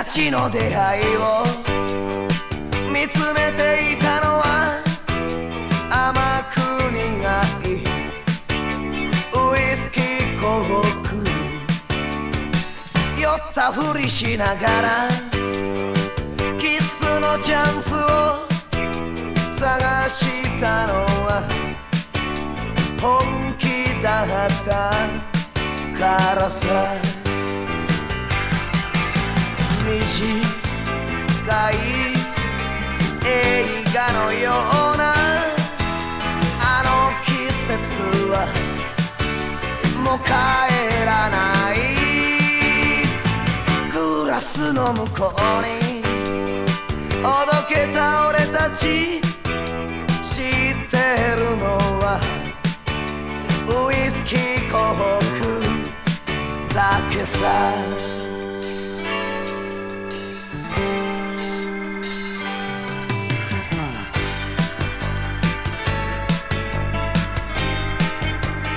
たちの出会いを見つめていたのは甘く苦いウイスキーコーク。酔ったふりしながらキスのチャンスを探したのは本気だったからさ。短い映画のようなあの季節はもう帰らない。グラスの向こうにおどけた俺たち、知ってるのはウイスキーコークだけさ。